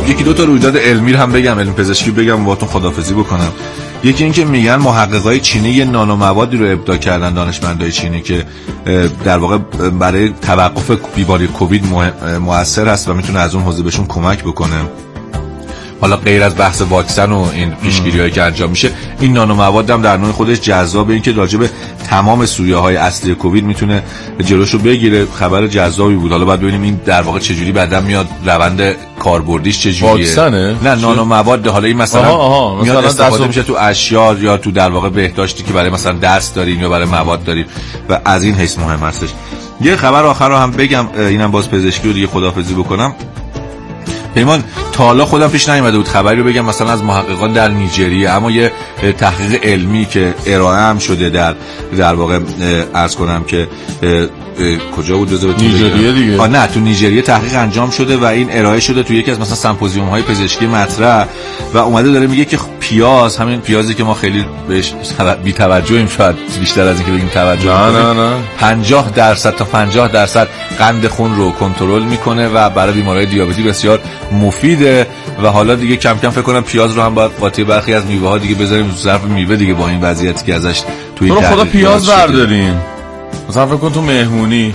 خب یکی دو تا رویداد علمی هم بگم، علم پزشکی بگم باهاتون خداحافظی بکنم. یکی این که میگن محققای چینی یه نانو موادی رو ابداع کردن، دانشمندای چینی، که در واقع برای توقف بیماری کووید مؤثر هست و میتونه از اون حوزه بهشون کمک بکنه. حالا غیر از بحث واکسن و این پیشگیری‌هایی که انجام میشه، این نانو مواد هم در نوع خودش جذابه، این که راجع به تمام سویه‌های اصلی کووید میتونه جلوشو بگیره. خبر جذابی بود. حالا باید ببینیم این در واقع چجوری بعداً میاد، روند کاربردیش چجوریه. واکسنه؟ نه، نانو مواد. حالا این مثلا میاد استفاده میشه تو اشیاء یا تو در واقع بهداشتی که برای مثلا دست داریم یا برای مواد داریم و از این حیث مهم هستش. یه خبر آخر رو هم بگم، اینم باز پزشکی رو دیگه خداحافظی بکنم. پیمان، تا حالا خودم پیش نیومده بود خبری رو بگم مثلا از محققان در نیجریه، اما یه تحقیق علمی که ارائه هم شده در واقع عرض کنم که کجا بود؟ نیجریه دیگه. نه، تو نیجریه تحقیق انجام شده و این ارائه شده تو یکی از مثلا سمپوزیوم های پزشکی مطرح و اومده داره میگه که پیاز، همین پیازی که ما خیلی بهش بی توجهیم، شاید بیشتر از اینکه بگیم توجه کنیم، 50% تا 50% قند خون رو کنترل میکنه و برای بیمارای دیابتی بسیار مفیده. و حالا دیگه کم کم فکر کنم پیاز رو هم باید قاطی برخی از میوه ها دیگه بذاریم تو ظرف میوه دیگه، با این وضعیتی که ازش توی خدا پیاز برداریم. مثلا فکر کن تو مهمونی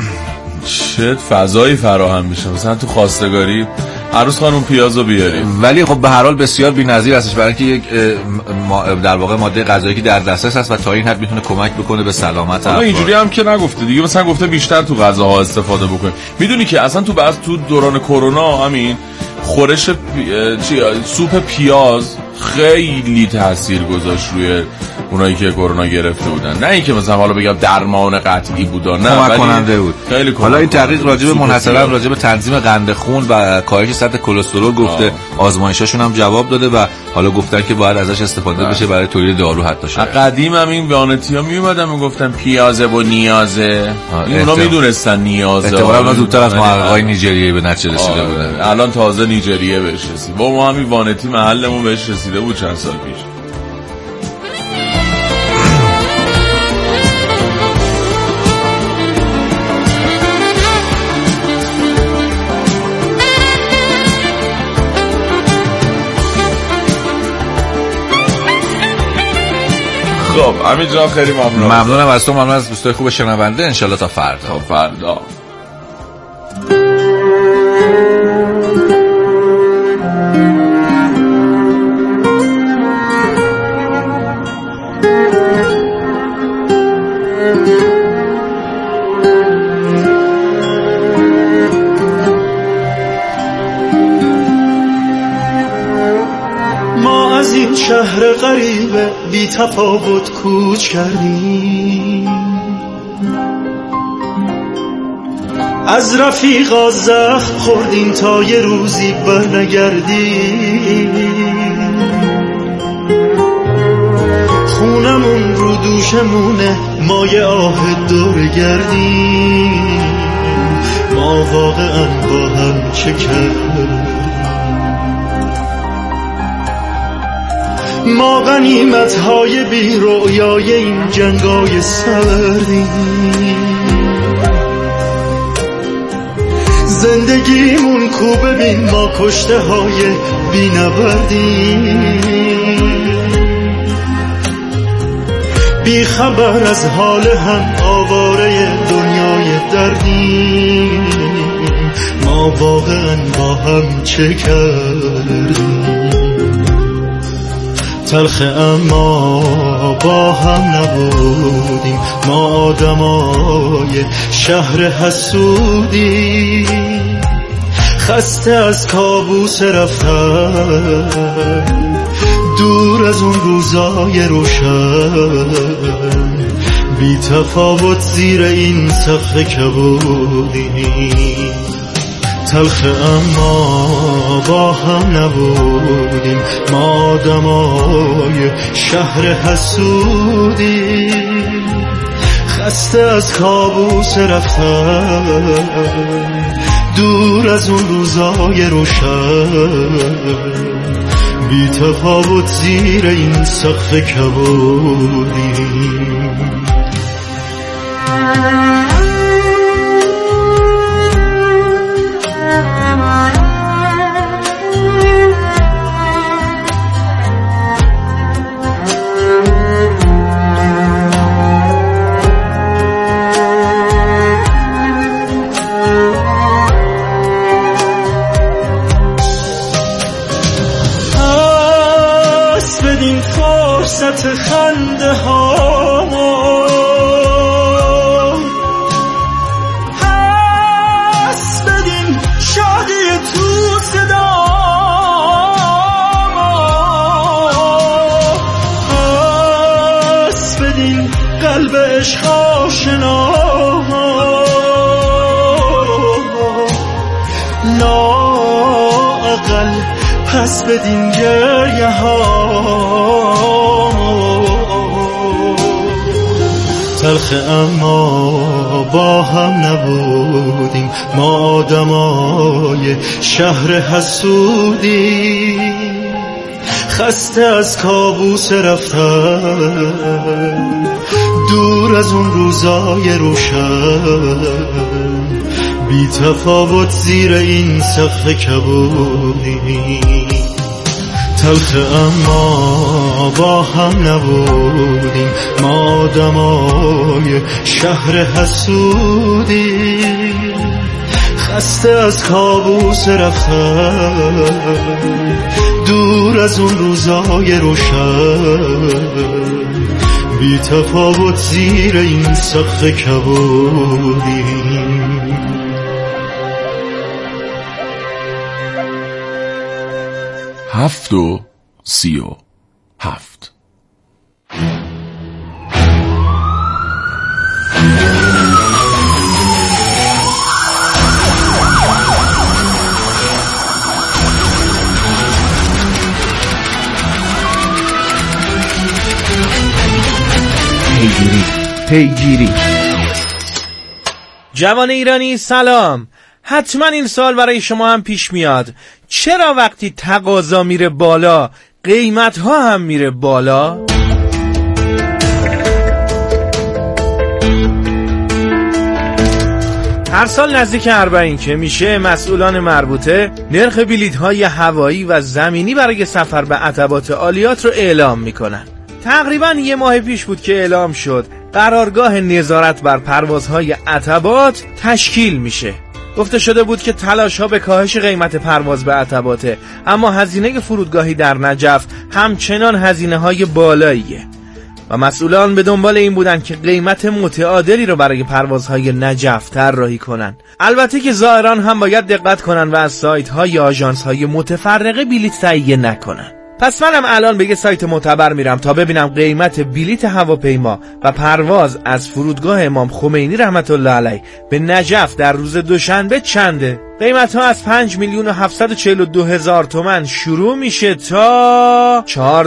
چه فضایی فراهم میشه، مثلا تو خواستگاری عروس خانم پیازو بیاریم. ولی خب به هر حال بسیار بی‌نظیر هستش، برای اینکه یک در واقع ماده غذایی که در دسترس هست و تا این حد میتونه کمک بکنه به سلامت افراد. اینجوری هم که نگفته دیگه، مثلا گفته بیشتر تو غذاها استفاده بکنیم. میدونی که اصلا تو دوران کرونا همین خورش سوپ پیاز خیلی تاثیر گذاشت روی اونایی که کرونا گرفته بودن. نه اینکه مثلا حالا بگم درمان قطعی بود، نه، کمک کننده بود. حالا این تحقیق راجع به منحصرا راجع به تنظیم قند خون و کاهش سطح کلسترول گفته، آزمایشاشون هم جواب داده و حالا گفتن که باید ازش استفاده بشه برای تولید دارو حتی شاید. قدیم هم این وانتی‌ها میومدن میگفتن پیازه و نیازه، اونا میدونستن نیازه. احتمالاً اونا زودتر از محققای نیجریه به نتیجه رسیده بودن. الان تازه نیجریه بهش رسید. ما همین وانتی محلمون بهش رسیده بود چند سال پیش. خب امین جان خیلی ممنونم از تو، ممنون از دوستای خوب شنونده. انشالله تا فردا. شهر غریب بی تفاوت کوچ کردیم، از رفیقا زخم خوردیم تا یه روزی برنگردیم. خونمون رو دوشمونه، ما یه آه دور گردیم. ما واقعا با هم چه کردیم؟ ما غنیمت‌های بی رویای این جنگای سردیم. زندگیمون کو ببین، ما کشته های بی نبردیم. بی خبر از حال هم، آواره دنیای دردیم. ما واقعا با هم چه کردیم؟ تلخ اما با هم نبودیم، ما آدمای شهر حسودیم. خسته از کابوس رفتن، دور از اون روزای روشن. بی تفاوت زیر این سقف کبودیم. تلخ اما با هم نبودیم، ما آدمای شهر حسودیم. خسته از کابوس رفتن، دور از اون روزای روشن. بی تفاوت زیر این سقف کبودیم. وسط خنده ها پس بدین شادی تو صدا پس بدین قلب عشق آشنا لااقل پس بدین گریه ها تلخ اما با هم نبودیم ما آدمای شهر حسودی خسته از کابوس رفتن دور از اون روزای روشن بی تفاوت زیر این سقف کبودی تلخ اما با هم نبودیم ما آدمای شهر حسودی خسته از کابوس رفتن دور از اون روزای روشن بی تفاوت زیر این سقف کبودیم. 7:37 پیگیری. جوان ایرانی سلام. حتما این سوال برای شما هم پیش میاد، چرا وقتی تقاضا میره بالا قیمت ها هم میره بالا؟ هر سال نزدیک 40 که میشه مسئولان مربوطه نرخ بلیط های هوایی و زمینی برای سفر به عتبات عالیات رو اعلام میکنن. تقریبا 1 ماه پیش بود که اعلام شد قرارگاه نظارت بر پروازهای عتبات تشکیل میشه. گفته شده بود که تلاش ها به کاهش قیمت پرواز به عتباته، اما هزینه فرودگاهی در نجف همچنان هزینه های بالاییه و مسئولان به دنبال این بودن که قیمت متعادلی رو برای پروازهای نجف طراحی کنن. البته که زائران هم باید دقت کنن و از سایت های آژانس های متفرقه بلیط تهیه نکنن. پس منم الان به یه سایت معتبر میرم تا ببینم قیمت بلیط هواپیما و پرواز از فرودگاه امام خمینی رحمت الله علیه به نجف در روز دوشنبه چنده. قیمت ها از 5,742,000 تومان شروع میشه تا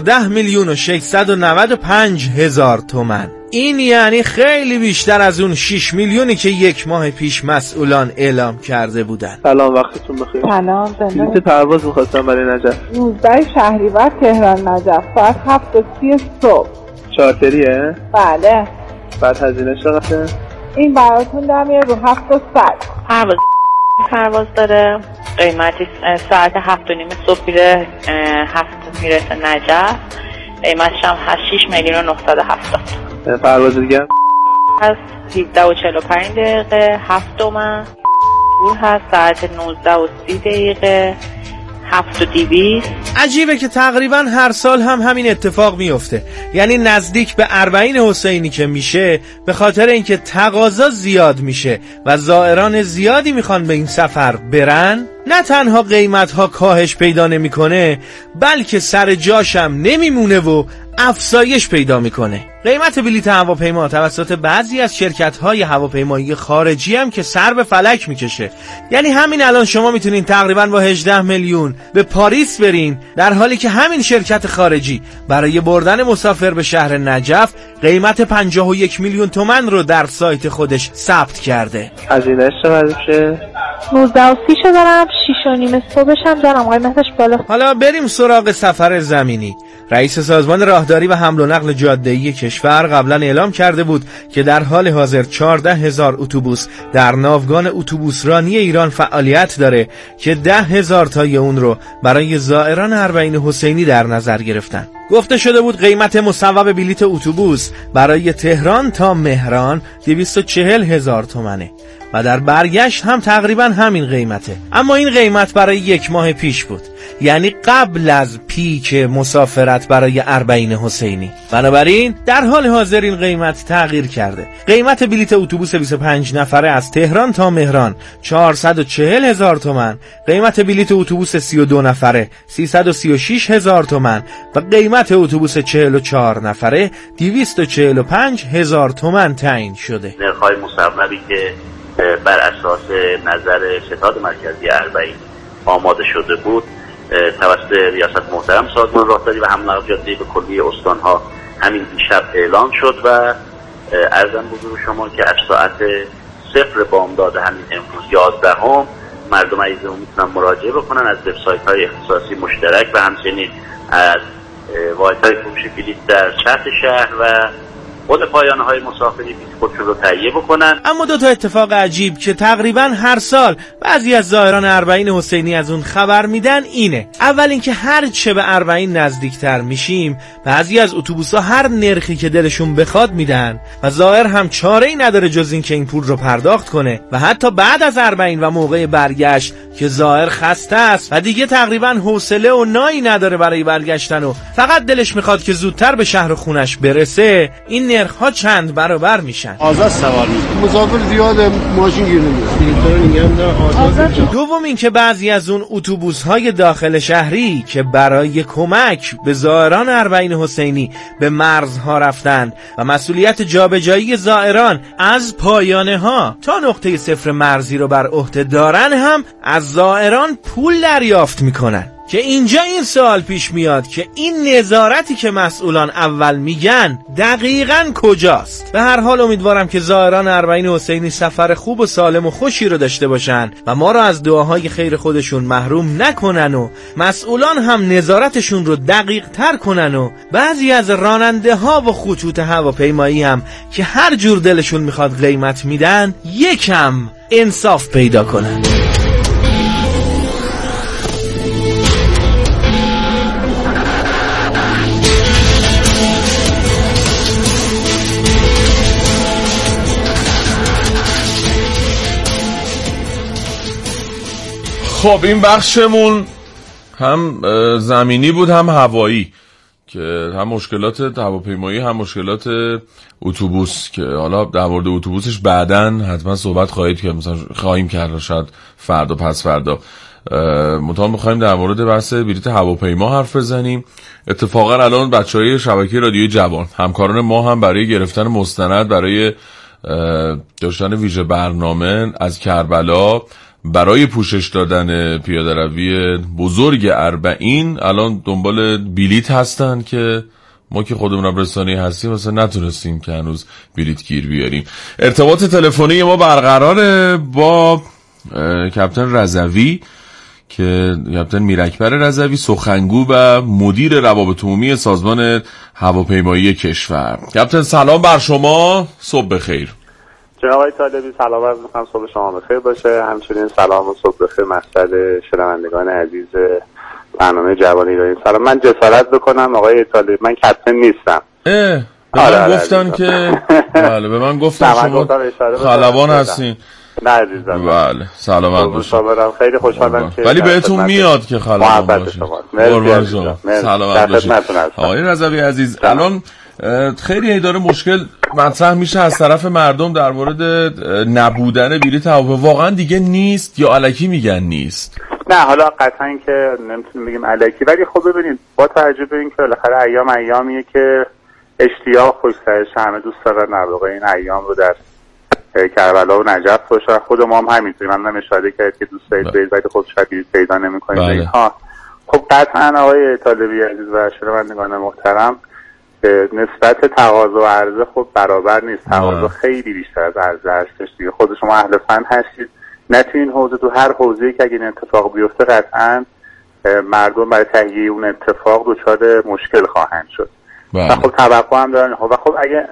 14,695,000 تومان. این یعنی خیلی بیشتر از اون 6 میلیونی که 1 ماه پیش مسئولان اعلام کرده بودن. سلام، وقتتون بخیر. سلام، بلیط پرواز می‌خواستم برای نجف. 19 شهریور تهران نجف ساعت 7:30 صبح. چارتریه؟ بله. بعد هزینه چقدره؟ این براتون در میاد رو 700. پرواز داره، قیمتی ساعت 7:30 صبح میره 7 میرسه نجف، قیمتش هم 6,970,000. پرواز دیگه از 17:45 دقیقه 7 تومن. دور هست ساعت 19:30 دقیقه 7,200. عجیبه که تقریبا هر سال هم همین اتفاق میفته، یعنی نزدیک به 40 حسینی که میشه به خاطر اینکه تقاضا زیاد میشه و زائران زیادی میخوان به این سفر برن، نه تنها قیمت ها کاهش پیدا نمیکنه بلکه سر جاش هم نمیمونه و افزایش پیدا میکنه. قیمت بلیط هواپیما توسط بعضی از شرکت‌های هواپیمایی خارجی هم که سر به فلک میکشه. یعنی همین الان شما میتونین تقریبا با 18 میلیون به پاریس برین، در حالی که همین شرکت خارجی برای بردن مسافر به شهر نجف قیمت 51 میلیون تومان رو در سایت خودش ثبت کرده. هزینه‌اش چقدر میشه؟ 19:30 دارم، 6:30 صبحش هم دارم. قیمتش بالا. حالا بریم سراغ سفر زمینی. رئیس سازمان راهداری و حمل و نقل جاده‌ای کشور قبلا اعلام کرده بود که در حال حاضر 14,000 اتوبوس در ناوگان اتوبوسرانی ایران فعالیت داره که 10,000 تای اون رو برای زائران 40 حسینی در نظر گرفتن. گفته شده بود قیمت مصوب بلیط اتوبوس برای تهران تا مهران 240,000 تومانه و در برگشت هم تقریبا همین قیمته. اما این قیمت برای 1 ماه پیش بود، یعنی قبل از پیک مسافرت برای اربعین حسینی. بنابراین در حال حاضر این قیمت تغییر کرده. قیمت بلیت اتوبوس 25 نفره از تهران تا مهران 440,000 تومان، قیمت بلیت اتوبوس 32 نفره 336,000 تومان و قیمت اتوبوس 44 نفره 245,000 تومان تعیین شده. نرخ‌های مصوبی که بر اساس نظر ستاد مرکزی اربعین آماده شده بود توسط ریاست محترم سازمان راهداری و حمل و نقل جاده به کلیه استان‌ها همین دیشب اعلام شد و عرضم حضور شما که از ساعت 0 بامداد همین امروز 11 مردم عزیزمون میتونن مراجعه بکنن از وبسایت‌های اختصاصی مشترک و همچنین از واحدهای فروش بلیط در شهر و خود پایانه‌های مسافری بلیط خودشون رو تهیه بکنن. اما دو تا اتفاق عجیب که تقریبا هر سال بعضی از زائران اربعین حسینی از اون خبر میدن اینه. اول اینکه هر چه به اربعین نزدیکتر میشیم بعضی از اتوبوس‌ها هر نرخی که دلشون بخواد میدن و زائر هم چاره‌ای نداره جز این که این پول رو پرداخت کنه و حتی بعد از اربعین و موقع برگشت که زائر خسته است و دیگه تقریبا حوصله و نایی نداره برای برگشتن و فقط دلش میخواد که زودتر به شهر خونش برسه، این نرخ‌ها چند برابر میشن. آزاد سوار میشه. مسافر زیاده، ماشین گیر نمیاد. دوم این که بعضی از اون اتوبوس‌های داخل شهری که برای کمک به زائران اربعین حسینی به مرزها رفتن و مسئولیت جابجایی زائران از پایانه ها تا نقطه صفر مرزی رو بر عهده دارن هم از زائران پول دریافت میکنن. که اینجا این سوال پیش میاد که این نظارتی که مسئولان اول میگن دقیقاً کجاست؟ به هر حال امیدوارم که زائران اربعین حسینی سفر خوب و سالم و خوشی رو داشته باشن و ما رو از دعاهای خیر خودشون محروم نکنن و مسئولان هم نظارتشون رو دقیق تر کنن و بعضی از راننده ها و خطوط هواپیمایی هم که هر جور دلشون میخواد قیمت میدن یکم انصاف پیدا کنن. خب این بخشمون هم زمینی بود هم هوایی که هم مشکلات هواپیمایی هم مشکلات اتوبوس که حالا در مورد اتوبوسش بعداً حتما صحبت خواهیم کرد شاید فردا پس فردا. منتها می‌خوایم در مورد بحث بلیط هواپیما حرف بزنیم. اتفاقا الان بچهای شبکه رادیوی جوان همکاران ما هم برای گرفتن مستند برای داشتن ویژه برنامه از کربلا برای پوشش دادن پیاده‌روی بزرگ اربعین الان دنبال بلیط هستن که ما که خودمون رسانه‌ای هستیم مثلا نتونستیم که هنوز بلیط گیر بیاریم. ارتباط تلفنی ما برقراره با کاپیتان رضوی که کاپیتان میراکبر رضوی، سخنگو و مدیر روابط عمومی سازمان هواپیمایی کشور. کاپیتان سلام بر شما، صبح بخیر. جناب آقای طالبی سلام عرض می‌کنم، صبح شما بخیر باشه. همچنین سلام و صبح بخیر مقصد شنوندگان عزیز برنامه جوان ایرانی. سلام، من جسارت بکنم آقای طالبی من کاپیتان نیستم. به من گفتن که بله به من گفتن شما خلبان هستین. نه عزیزم. بله سلامت باشید. خیلی خوشحالم که ولی بهتون میاد که خلبان باشید. قربان شما. سلامت باشید. آقای رضوی عزیز الان خیلی داره مشکل مطرح میشه از طرف مردم در مورد نبودن بلیط هواپیما. واقعا دیگه نیست یا الکی میگن نیست؟ نه حالا قطعا که نمیتونیم بگیم الکی، ولی خب ببینید با توجه به اینکه بالاخره ایامیه که اشتیاق خوش‌سرش همه دوست دارن نباشه این ایام رو در کربلا و نجف باشه. خود ما هم همینطوری، من اشاره کردم که دوست دارید برید ولی خب شاید پیدا نمی‌کنید اینها. خب قطعا آقای طالبی عزیز و شنوندگان محترم نسبت تقاضا و عرضه خب برابر نیست. تقاضا خیلی بیشتر از عرضه هستش دیگه. خود شما اهل فن هستید، نه تو این حوزه تو هر حوزه‌ای که اگه این اتفاق بیفته قطعا مردم برای تهیه اون اتفاق دچار مشکل خواهند شد. و خب توقع هم دارن و خب اگه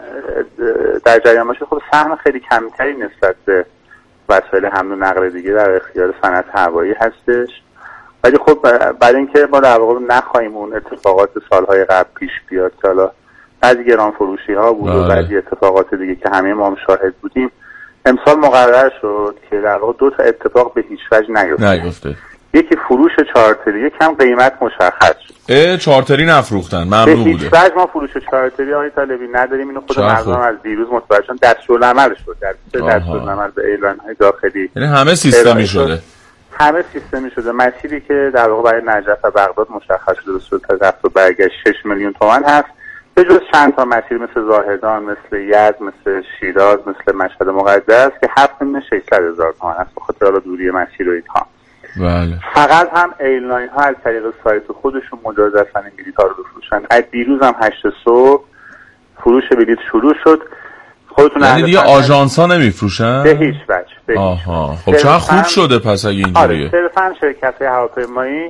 در جریان باشه خب سهم خیلی کمتری نسبت به وسایل حمل و نقل دیگه در اختیار صنعت هوایی هستش. ولی خب برای اینکه ما در واقع نخواهیم اون اتفاقات سالهای قبل پیش بیاد که حالا بعضی گران فروشی ها بود و بعضی اتفاقات دیگه که همه ما هم شاهد بودیم، امسال مقرر شد که در واقع دو تا اتفاق به هیچ وجه نیفته. یکی فروش چارتری، یکم قیمت مشخص شد. چارتری نفروختن، ممنوع به بوده. هیچ وجه ما فروش چارتری آقای طالبی نداریم. اینو خود مردم از دیروز متوجه شدن. دستورالعمل شد در دستورالعمل به اعلان‌های داخلی، یعنی همه سیستمی شده. همه سیستمی شده. مسیری که در واقع برای نجف و بغداد مشخص شده به صورت رفت و برگشت 6 میلیون تومان هست، به جز چند تا مسیر مثل زاهدان، مثل یزد، مثل شیراز، مثل مشهد مقدس که 7,600,000 تومان هست به خاطر دوری مسیر و اینها. بله. فقط هم ایرلاین ها از طریق سایت خودشون مجاز هستن این بلیط ها رو بفروشن. از دیروز هم 8 صبح فروش بلیط شروع شد. خودتون یعنی دیگه آژانس ها نمیفروشن؟ به هیچ وجه. آها. خب چقدر خوب شده پس اگه اینجوریه. صرفا شرکت های هواپیمایی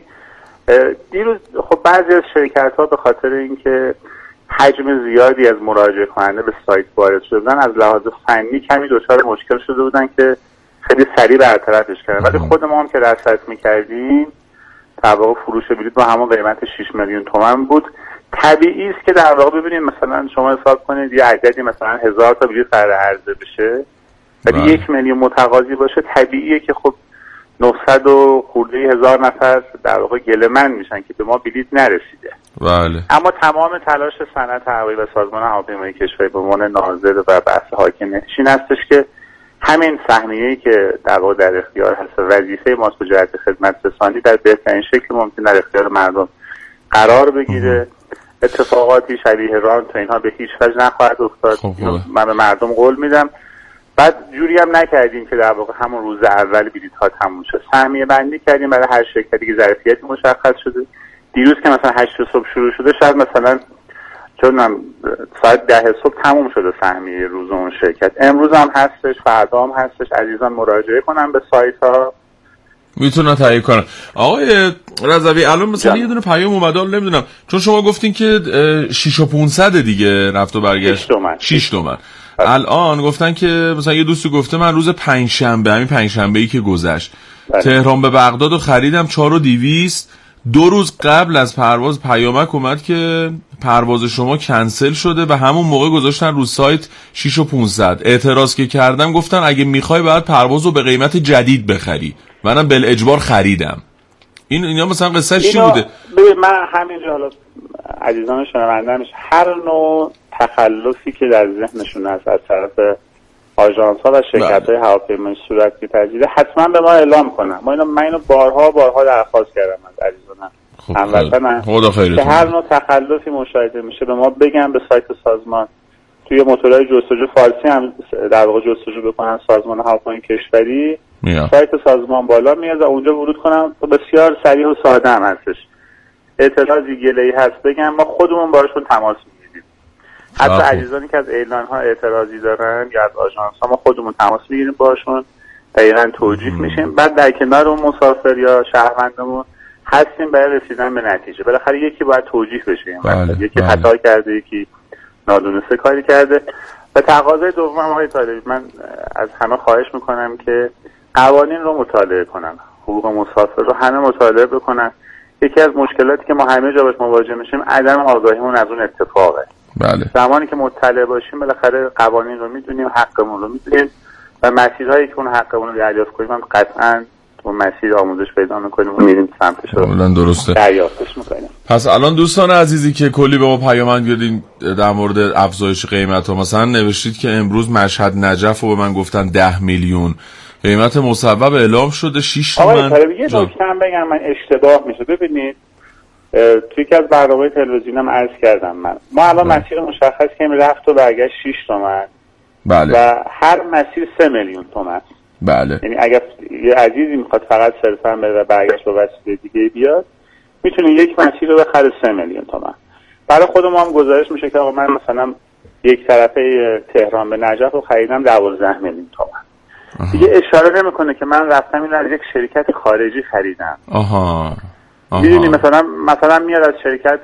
دیروز خب بعضی از شرکت ها به خاطر اینکه حجم زیادی از مراجعه کننده به سایت وارد شدن از لحاظ فنی کمی دچار مشکل شده بودن که خیلی سریع برطرفش کردن. ولی خود ما هم که رصد می‌کردیم در واقع فروش بلیط با همون قیمت 6 میلیون تومان بود. طبیعی است که در واقع ببینید مثلا شما حساب کنید یه عددی مثلا 1000 تا بلیط قرار عرضه بشه ولی 1 میلیون متقاضی باشه، طبیعیه که خب 900 و خورده هزار نفر در واقع گله‌مند میشن که به ما بلیط نرسیده. بله. اما تمام تلاش صنعت هوایی و سازمان هواپیمایی کشور به عنوان ناظر و بحث حاکم نشین هستش که همین سهمیه‌ای که در واقع در اختیار هست وظیفه ماست به جهت خدمت رسانی در بهترین شکل ممکن در اختیار مردم قرار بگیره. اتفاقاتی شبیه ران تا اینها به هیچ وجه نخواهد افتاد. من به مردم قول میدم. بعد جوری هم نکردیم که در واقع همون روز اول بلیط ها تموم شد. سهمیه بندی کردیم برای هر شرکتی که ظرفیتی مشخص شده. دیروز که مثلا 8 صبح شروع شده، شاید مثلا چون ساعت 10 صبح تموم شده سهمیه روز اون شرکت. امروز هم هستش، فردا هم هستش. عزیزان مراجعه کنن به سایت ها، میتونن تهیه کنن. آقای رضوی الان مثلا یه دونه پیام اومده، نمیدونم چون شما گفتین که 6500 دیگه رفت و برگشت 6 تومن. الان گفتن که مثلا یه دوستی گفته من روز پنجشنبه، همین پنجشنبه‌ای که گذشت تهران به بغداد رو خریدم 4200. 2 روز قبل از پرواز پیامک اومد که پرواز شما کنسل شده و همون موقع گذاشتن رو سایت 6500. اعتراض که کردم گفتن اگه میخوای باید پرواز رو به قیمت جدید بخری. منم بالاجبار خریدم. اینا مثلا قصه چی بوده؟ من همینجا حالا عزیزان شنونده‌اش هر نوع تخلفی که در ذهنشون هست از طرف آژانس ها و شرکت های هواپیمایی صورت می‌پذیره حتما به ما اعلام کنن. من اینو بارها درخواست کردم از عزیزانم هموطنم که هر نوع تخلفی مشاهده میشه به ما بگن، به سایت سازمان توی موتورهای جستجو فارسی هم در واقع جستجو بکنن، سازمان هواپیمایی کشوری سایت سازمان بالا میاد و اونجا ورود کنن. بسیار سریع و ساده هم هستش. اعتراضی گله‌ای هست بگن، ما خودمون باشون تماس میگیریم. حتی عزیزانی که از اعلان ها اعتراضی دارن یا از آژانس ها ما خودمون تماس میگیریم باشون، دقیقاً توجیه میشیم. بعد در کنار اون مسافر یا شهروندمون هستیم برای رسیدن به نتیجه. بالاخره یکی باید توجیه بشه. یکی خطا کرده، یکی نادونسته کاری کرده. و تقاضای دوم آقای طالبی، من از همه خواهش میکنم که قوانین رو مطالعه کنن، حقوق مسافر رو همه مطالعه بکنن. یکی از مشکلاتی که ما همه جا باش مواجه میشیم عدم آگاهیمون از اون اتفاقه. بله. زمانی که مطلع باشیم بالاخره قوانین رو میدونیم، حقمون رو میدونیم و مسیرهایی که اون حقمون رو دریافت کنیم هم قطعاً تو مسیر آموزش پیدا میکنیم و میریم سمتش رو درسته دریافتش میکنیم. پس الان دوستان عزیزی که کلی به ما پیام گردین در مورد افزایش قیمت ها، مثلا نوشتید که امروز مشهد نجف رو به من گفتن 10 میلیون قیمت مصوب اعلام شده 6 تومن. آقای یه نکته هم بگم، من اشتباه میشه. ببینید توی که از برنامه تلویزیونم عرض کردم ما الان مسیر مشخص کنیم رفت و برگشت 6 تومن. بله. و هر مسیر 3 میلیون تومن. بله. یعنی اگر یه عزیزی میخواد فقط صرفا بره و برگشت با وسیله دیگه بیاد میتونه یک مسیر رو بخره 3 میلیون تومن. برای خود ما هم گزارش میشه که آقا من مثلا یک طرفه تهران به نجف رو خریدم 12 میلیون تومن. دیگه اشاره نمیکنه که من رفتم این از یک شرکت خارجی خریدم. میدونی مثلا میاد از شرکت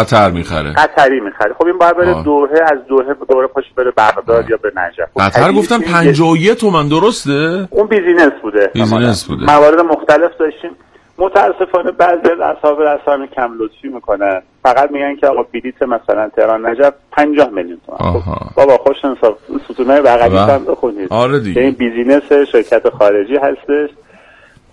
قطری میخره. خب این باید بره دوره پاش بره بغداد یا به نجف. قطر گفتم 51 تومن درسته؟ اون بیزینس بوده. موارد مختلف داشتیم. متاسفانه بعضی از اصحاب رسانه کم لطفی میکنن، فقط میگن که آقا بلیط مثلا تهران نجف 50 میلیون تومان. بابا خوش انصاف ستونه بغلی هم بخونید. آره دیگه. این بیزینس شرکت خارجی هستش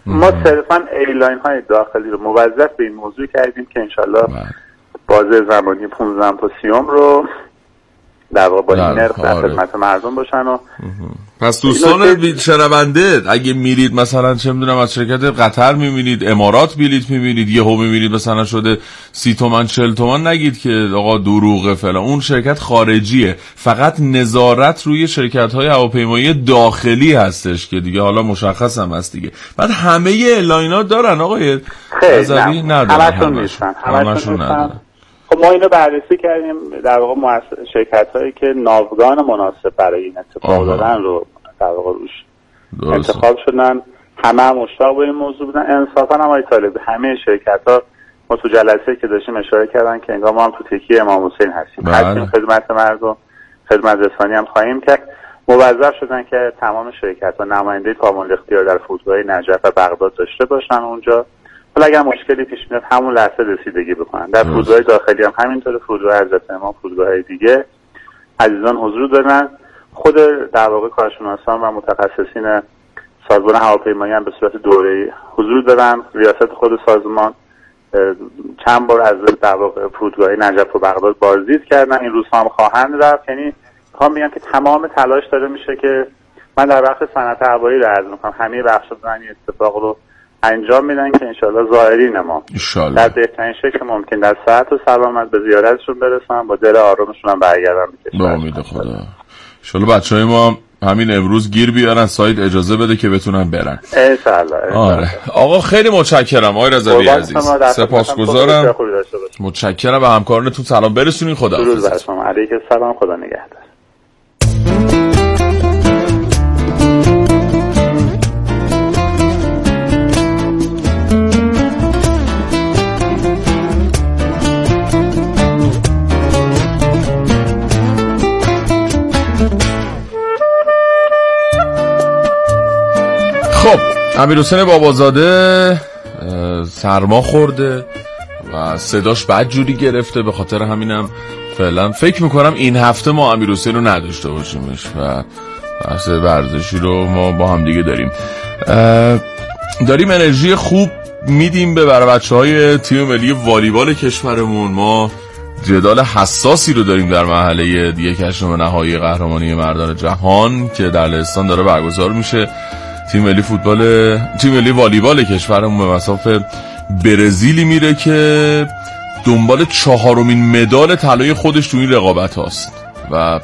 ما صرفا ایرلاین های داخلی رو موظف به این موضوع کردیم که انشالله بازه زمانی 15 تا 30 رو در واقع با این نرخ در خدمت مردم باشن. و پس دوستان شنونده اگه میرید مثلا چه میدونم از شرکت قطر میبینید، امارات بلیط میبینید، یهو میبینید مثلا شده 30 تومن 40 تومن، نگید که آقا دروغه فلان، اون شرکت خارجیه، فقط نظارت روی شرکت های هواپیمایی داخلی هستش که دیگه حالا مشخص هم هست دیگه. بعد همه ایرلاینا دارن آقای رضوی؟ ندارن، همشون ندارن. خب ما اینو بررسی کردیم، در واقع شرکت هایی که ناوگان مناسب برای این اتفاق دارن رو در واقع روش انتخاب شدن، همه مشتاق به این موضوع بودن. انصافا هم آقای طالبی همه شرکت ها ما تو جلسه که داشتیم اشاره کردن که انگار ما هم تو تکیه امام حسین هستیم، خدمت مردم، خدمت رسانی هم خواهیم کرد. موظف شدن که تمام شرکت ها نماینده کامل اختیار در فرودگاه نجف و بغداد داشته باشن اونجا. حالا اگر مشکلی پیش میاد همون لحظه رسیدگی بکنن. در فرودگاه داخلی هم همینطور، فرودگاه حضرت امام، فرودگاه‌های دیگه عزیزان حضور دارن. خود در واقع کارشناسان و متخصصین سازمان هواپیمایی هم به صورت دوره‌ای حضور دارن. ریاست خود سازمان چند بار از در واقع فرودگاه نجف و بغداد بازدید کردن، این روزها هم خواهند رفت. یعنی میخوام بگم که تمام تلاش داره میشه که من در بخش صنعت هوایی رو عرض می‌کنم همه بخش‌ها دارن این اتفاق رو انجام میدن که انشالله ظاهرین ما در بهترین شکل ممکن در صحت و سلامت به زیارتشون برسن، با دل آرامشون هم برگردن به کشور. با امید خدا انشالله بچهای ما همین امروز گیر بیارن، سایت اجازه بده که بتونن برن انشالله. آره آقا خیلی متشکرم آقای رضوی عزیز، سپاسگزارم، متشکرم و همکارانتون سلام برسونین. خدا درود بر شما. علیکم السلام، خدا نگهدار. خب امیرحسین بابازاده سرما خورده و صداش بدجوری گرفته، به خاطر همینم فعلا فکر میکنم این هفته ما امیرحسین رو نداشته باشیمش و بحث ورزشی رو ما با هم دیگه داریم انرژی خوب میدیم به برای بچه‌های تیم ملی والیبال کشورمون. ما جدال حساسی رو داریم در مرحله 1/8 نهایی قهرمانی مردان جهان که در لهستان داره برگزار میشه. تیم ملی والیبال کشورمون به مسافه برزیلی میره که دنبال 4مین مدال طلای خودش تو این رقابت هاست و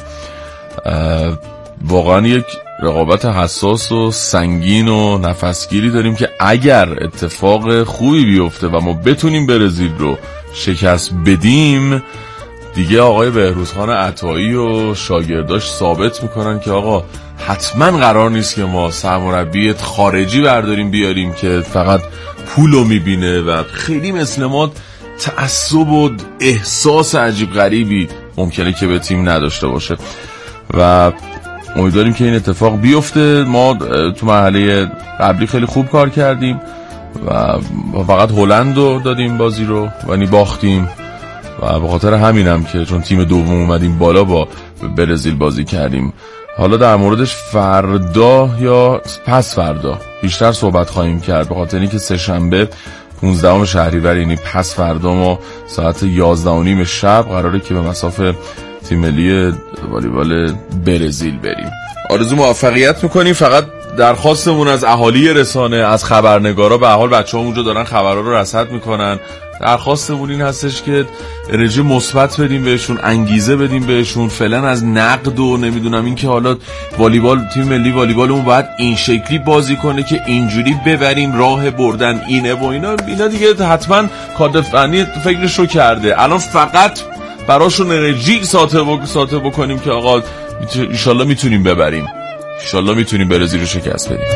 واقعا یک رقابت حساس و سنگین و نفسگیری داریم که اگر اتفاق خوبی بیفته و ما بتونیم برزیل رو شکست بدیم، دیگه آقای بهروزخان عطایی و شاگرداش ثابت میکنن که آقا حتما قرار نیست که ما سرمربی خارجی برداریم بیاریم که فقط پولو میبینه و خیلی مثل ما تعصب و احساس عجیب غریبی ممکنه که به تیم نداشته باشه و امیدواریم که این اتفاق بیفته. ما تو مرحله قبلی خیلی خوب کار کردیم و فقط هلند رو دادیم بازی رو و باختیم و به خاطر همینم که چون تیم دوم اومدیم بالا با برزیل بازی کردیم. حالا در موردش فردا یا پس فردا بیشتر صحبت خواهیم کرد، به خاطر اینکه سه‌شنبه 15 شهریور یعنی پس فردا ما ساعت 11:30 شب قراره که به مسافه تیم ملی والیبال برزیل بریم. آرزو موفقیت میکنیم. فقط درخواستمون از اهالی رسانه، از خبرنگارا، به حال بچه‌ها اونجا دارن خبرها رو رصد میکنن، درخواستمون این هستش که انرژی مثبت بدیم بهشون، انگیزه بدیم بهشون، فعلا از نقد و نمیدونم این که حالا والیبال تیم ملی والیبالمون باید این شکلی بازی کنه که اینجوری ببریم راه بردن اینه و اینا دیگه حتما کادر فنی فکرش رو کرده. الان فقط براشون انرژی ساطع بکنیم که آقا انشالله میتونیم ببریم، انشالله میتونیم برزیل رو شکست بدیم.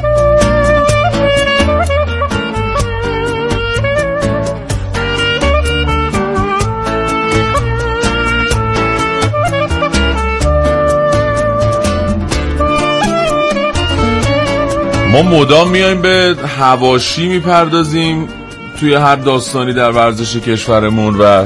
ما مدام میایم به حواشی میپردازیم توی هر داستانی در ورزش کشورمون و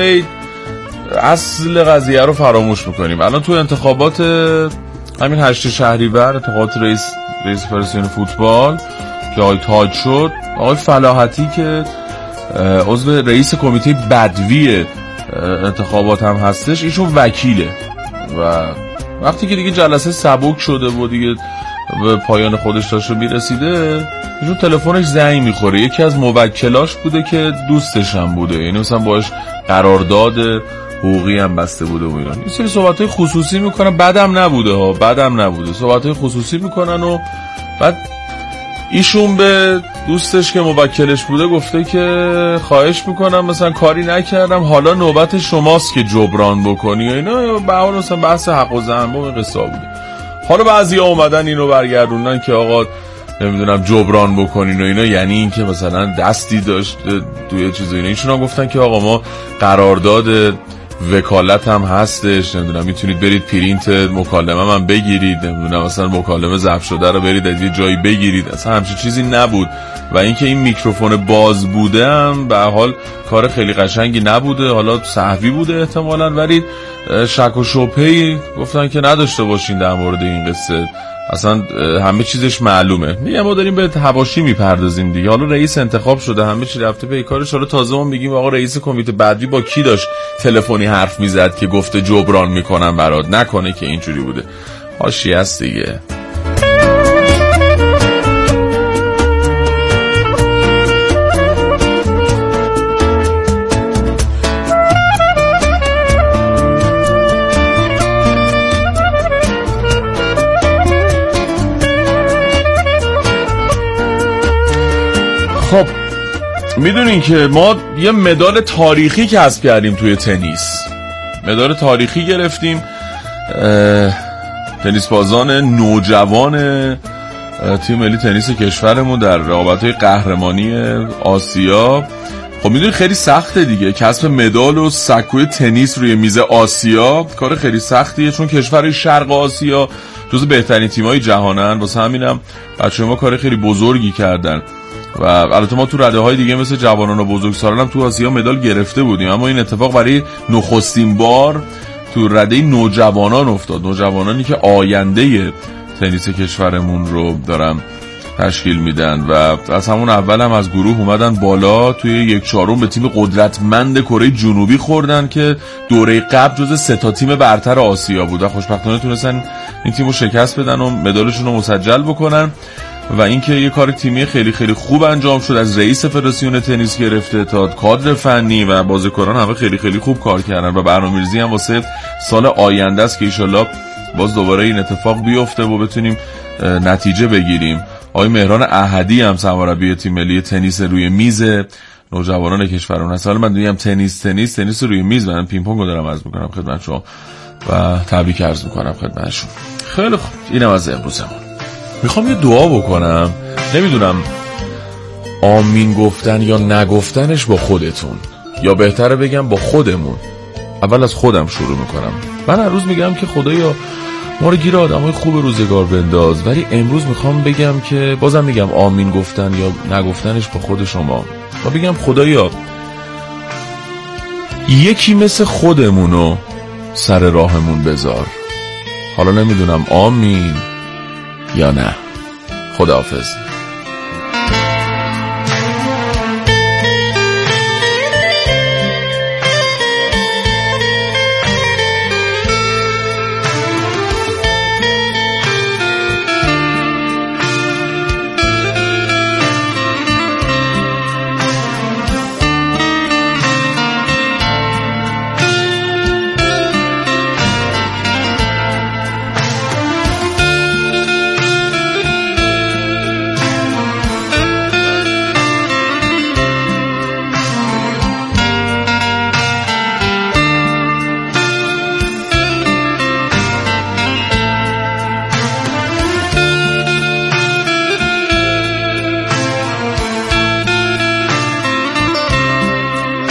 اصل قضیه رو فراموش میکنیم. الان توی انتخابات همین 8 شهریور، انتخابات رئیس فدراسیون فوتبال، که آقای تاج شد، آقای فلاحتی که عضو رئیس کمیته بدوی انتخابات هم هستش، ایشون وکیله و وقتی که دیگه جلسه سبک شده و دیگه به پایان خودش داشته میرسیده، ایشون تلفنش زنگ میخوره. یکی از موکلاش بوده که دوستش هم بوده، یعنی مثلا باش قرارداد حقوقی هم بسته بوده و ایران. یه سری صحبت‌های خصوصی میکنن، بدم نبوده صحبت‌های خصوصی میکنن و بعد ایشون به دوستش که موکلش بوده گفته که خواهش میکنم مثلا کاری نکردم، حالا نوبت شماست که جبران بکنی و اینا. به حال مثلا بحث حق و ذنب و قصه بوده. حالا بعضیا اومدن اینو برگردوندن که آقا نمیدونم جبران بکنین و اینا، یعنی این که مثلا دستی داشت توی چیز اینا. ایشون هم گفتن که آقا ما قرارداد وکالت هم هستش، نمیدونم میتونید برید پرینت مکالمه هم بگیرید، نمیدونم مثلا مکالمه ضبط شده رو برید از یه جایی بگیرید. اصلا همچین چیزی نبود و اینکه این میکروفون باز بوده هم به حال کار خیلی قشنگی نبوده، حالا سهوی بوده احتمالاً، ولی شک و شبهه‌ای گفتن که نداشته باشین در مورد این قصه، اصلا همه چیزش معلومه. میگم ما داریم به حواشی میپردازیم دیگه. حالا رئیس انتخاب شده، همه چی رفته به کارش. حالا تازه ما میگیم آقا رئیس کمیته بدوی با کی داشت تلفنی حرف میزد که گفته جبران میکنم برات، نکنه که اینجوری بوده. حاشیه است دیگه. خب میدونین که ما یه مدال تاریخی کسب کردیم توی تنیس، مدال تاریخی گرفتیم. تنیس بازان نوجوان تیم ملی تنیس کشورمون در رقابت‌های قهرمانی آسیا. خب میدونی خیلی سخته دیگه کسب مدال و سکوی تنیس روی میز آسیا، کار خیلی سختیه، چون کشور شرق آسیا جزو بهترین تیم‌های جهانن. واسه همینم بچه‌ها ما کار خیلی بزرگی کردن و البته ما تو رده‌های دیگه مثل جوانان و بزرگسالان هم تو آسیا مدال گرفته بودیم، اما این اتفاق برای نخستین بار تو رده نوجوانان افتاد. نوجوانانی که آینده تنیس کشورمون رو دارن تشکیل میدن و از همون اول هم از گروه اومدن بالا. توی 1/4 به تیم قدرتمند کره جنوبی خوردن که دوره قبل جز 3 تیم برتر آسیا بود و خوشبختانه تونستن این تیمو شکست بدن و مدالشون رو مسجل بکنن. و اینکه یه کار تیمی خیلی خیلی خوب انجام شد، از رئیس فدراسیون تنیس گرفته تا کادر فنی و بازیکنان همه خیلی خیلی خوب کار کردن و برنامه‌ریزی هم واسه سال آینده است که ان شاءالله باز دوباره این اتفاق بیفته و بتونیم نتیجه بگیریم. آقای مهران احدی هم سرمربی تیم ملی تنیس روی میز نوجوانان کشورمون هست. حالا من میگم تنیس روی میز، من پینگ پونگ رو دارم عرض می‌کنم خدمت شما و تبریک عرض می‌کنم خدمتشون. خیلی خوب، اینم از امروزمون. میخوام یه دعا بکنم، نمیدونم آمین گفتن یا نگفتنش با خودتون، یا بهتره بگم با خودمون. اول از خودم شروع میکنم. من هر روز میگم که خدایا ما رو گیر آدمای خوب روزگار بنداز، ولی امروز میخوام بگم که بازم میگم آمین گفتن یا نگفتنش با خود شما و بگم خدایا یکی مثل خودمونو سر راهمون بذار. حالا نمیدونم آمین یا نه. خداحافظ.